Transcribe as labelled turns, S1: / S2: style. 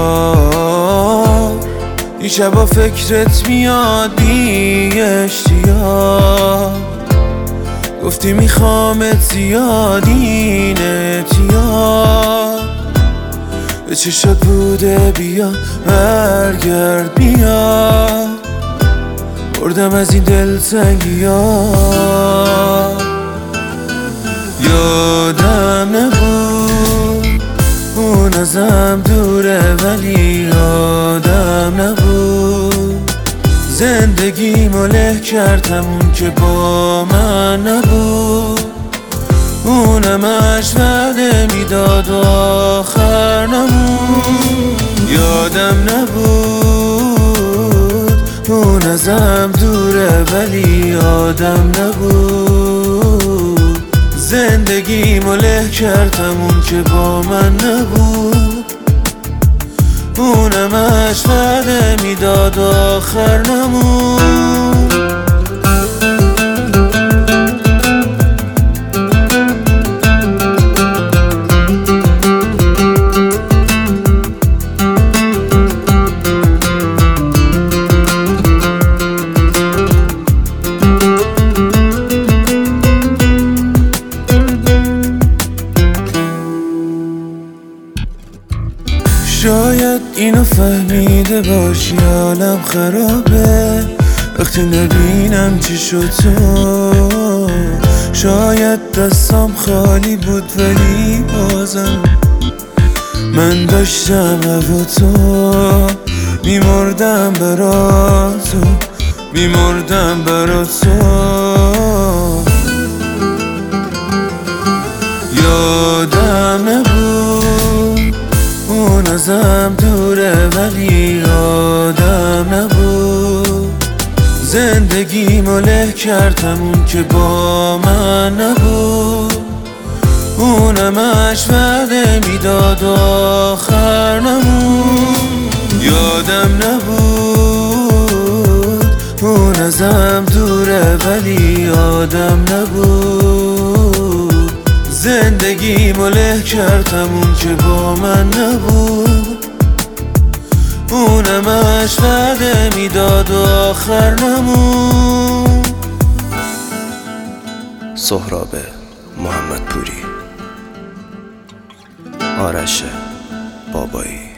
S1: این شبا فکرت میاد بی اشتیاق، گفتی میخوامت زیاد این اعتیاد، به چشات بوده بیا برگرد بیا، بردم از این دلتنگی ها. یادم نبود اون ازم دوره، ولی یادم نبود زندگیمو له کرد همون که با من نبود. اونمش وعده میداد و آخر نمود. یادم نبود اون ازم دوره، ولی یادم نبود زندگیمو له کرد همون که با من نبود. اونمش وعده میداد و آخر نمود. شاید اینو فهمیده باشی حالم خرابه وقتی نبینم چی شد تو. شاید دستم خالی بود ولی بازم من داشتم هوا تو. میمردم برا تو، میمردم برا تو. یادم نبود اون ازم دوره، ولی یادم نبود زندگیمو له کرد همون که با من نبود. اونمش وعده میداد و آخر نمود. یادم نبود اون ازم دوره، ولی یادم نبود زندگیمو له کرد همون که با من نبود. اونمش وعده میداد و آخر نمود.
S2: سهراب محمدپوری، آرش بابایی.